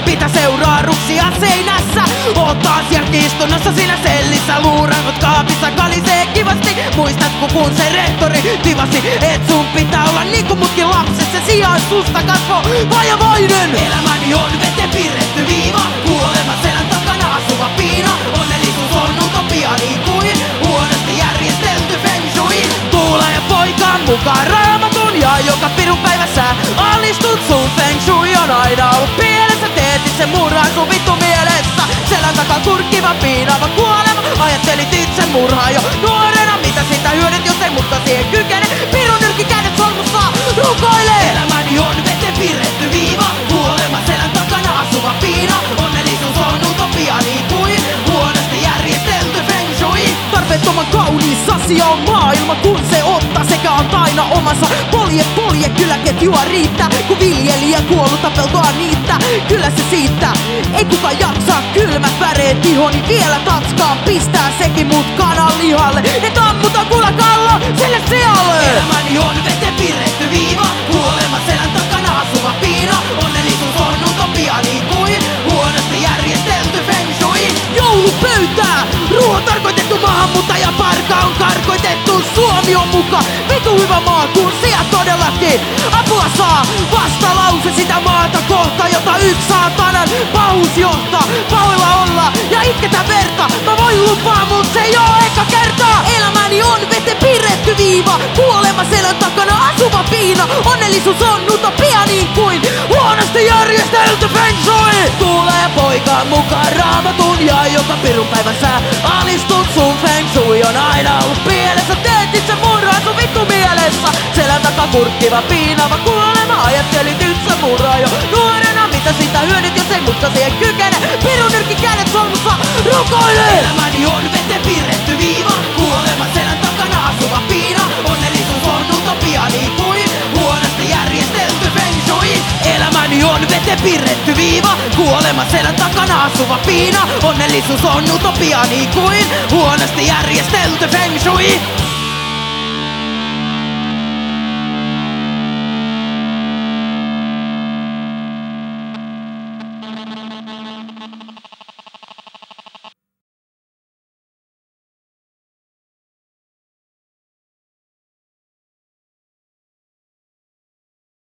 Mitä seuraa ruksia seinässä? Oot taas istunnossa siinä sellissä. Luurangot kaapissa kalisee kivasti. Muistatko kun se rehtori tivasi, et sun pitää olla niinku mutkin lapset. Se sijaan susta kasvo vajavainen. Elämäni on veteen piirretty viiva. Kuolema selän takana asuva piina. Onnellisuus on utopia niin kuin huonosti järjestelty feng shui. Tuula ja poikaan mukaan Raamatun ja joka pirun päivässä alistut sun feng shui on aina ollut pielessä. Teet itse murhaan sun vittu mielessä. Selän takaa kurkkiva piinaava kuolema. Ajattelit itse murhaa jo nuorena. Mitä sitä hyödyt jos ei mutta siihen kykene. Pirun nyrki kädet solmussa rukoile. Elämäni on veteen piirretty viiva. Kuolema selän takana asuva piina. Onnellisuus on utopia niin kuin huonosti järjestelty feng shui. Tarpeettoman kaunis asia on maailma kun se ottaa sekä antaa aina omansa. Polje kyllä ketjua riittää. Kun viljelijä kuollut tapeltoa niittää. Kyllä se siitä, ei kuka jaksaa kylmät väreet ihoni vielä tatskaan pistää sekin mut kanan lihalle. Ne tammutaan kulakallo sille sijalle. Elämäni on veteen piirretty viiva. Kuolema selän takana asuva piina. Onnellisuus on utopia niin kuin huonosti järjestelty feng shui. Joulupöytää! Ruoan tarkoitettu maahanmuuttaja parka on karkoitettu. Suomi on muka vitu hyvä maa kun sijat todellakin apua saa. Vastalause sitä maata kohta jota yksi saatanan pahuus johtaa. Pahoilla olla ja itketään verta. Mä voin lupaa mut se ei oo eka kertaa. Elämäni on veteen piirretty viiva. Kuolema selän takana asuva piina. Onnellisuus on utopia niin kuin huonosti järjestelty feng shui. Tulee poika mukaan Raamatun ja joka pirun päivässä alistut sun feng shui on aina ollut pielessä. Teet itse murhaa sun vittu mielessä. Selän takaa kurkkiva piinaava kuolema. Ajattelit itse murhaa jo nuorena. Mitä sitä hyödyt jos ei mutta siihen kykene. Pirun nyrki kädet solmussa rukoile. Elämäni on veteen piirretty viiva. Kuolema selän takana asuva piina. Onnellisuus on utopia niin kuin huonosti järjestelty feng shui. Elämäni on veteen piirretty viiva. Kuolema selän takana asuva piina. Onnellisuus on utopia niin kuin huonosti järjestelty feng shui.